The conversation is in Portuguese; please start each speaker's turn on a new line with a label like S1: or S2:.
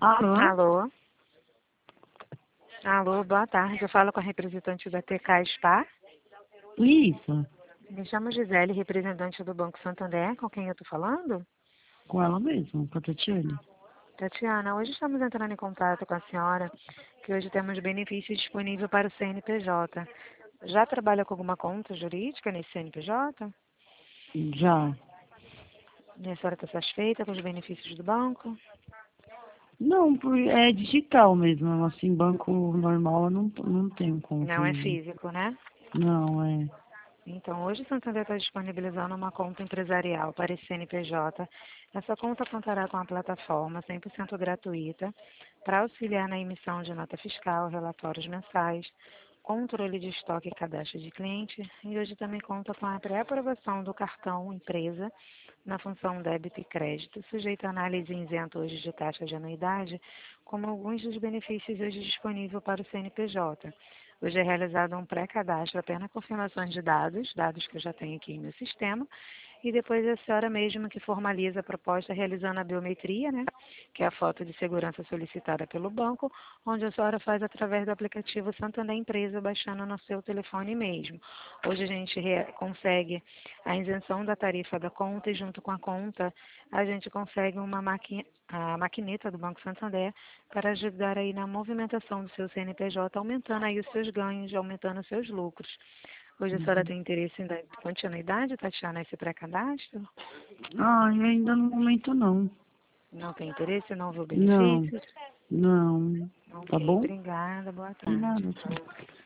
S1: Alô?
S2: Alô? Alô, boa tarde. Eu falo com a representante da TK Spa.
S1: Isso,
S2: Me chamo Gisele, representante do Banco Santander. Com quem eu estou falando?
S1: com ela mesma, com a Tatiane.
S2: Tatiana, hoje estamos entrando em contato com a senhora, que hoje temos benefício disponível para o CNPJ. Já trabalha com alguma conta jurídica nesse CNPJ?
S1: Já.
S2: E a senhora está satisfeita com os benefícios do banco?
S1: Não, é digital mesmo, assim, banco normal eu não tenho conta
S2: Não é
S1: ainda.
S2: físico, né?
S1: Não, é.
S2: Então, hoje o Santander está disponibilizando uma conta empresarial para esse CNPJ. Essa conta contará com a plataforma 100% gratuita para auxiliar na emissão de nota fiscal, relatórios mensais, controle de estoque e cadastro de cliente, e hoje também conta com a pré-aprovação do cartão empresa na função débito e crédito, sujeito a análise isento hoje de taxa de anuidade, como alguns dos benefícios hoje disponíveis para o CNPJ. Hoje é realizado um pré-cadastro, apenas confirmações de dados que eu já tenho aqui em meu sistema, e depois é a senhora mesma que formaliza a proposta realizando a biometria, né, que é a foto de segurança solicitada pelo banco, onde a senhora faz através do aplicativo Santander Empresa, baixando no seu telefone mesmo. Hoje a gente consegue a isenção da tarifa da conta e junto com a conta a gente consegue a maquineta do Banco Santander para ajudar aí na movimentação do seu CNPJ, aumentando aí os seus ganhos, aumentando os seus lucros. Hoje a senhora
S1: Uhum.
S2: tem interesse em dar continuidade, Tatiana, esse pré-cadastro?
S1: Ah, e ainda no momento não.
S2: Não tem interesse, não viu
S1: Não,
S2: benefícios?
S1: não. Tá
S2: Ok,
S1: bom?
S2: obrigada, boa
S1: De
S2: tarde.
S1: nada, tchau.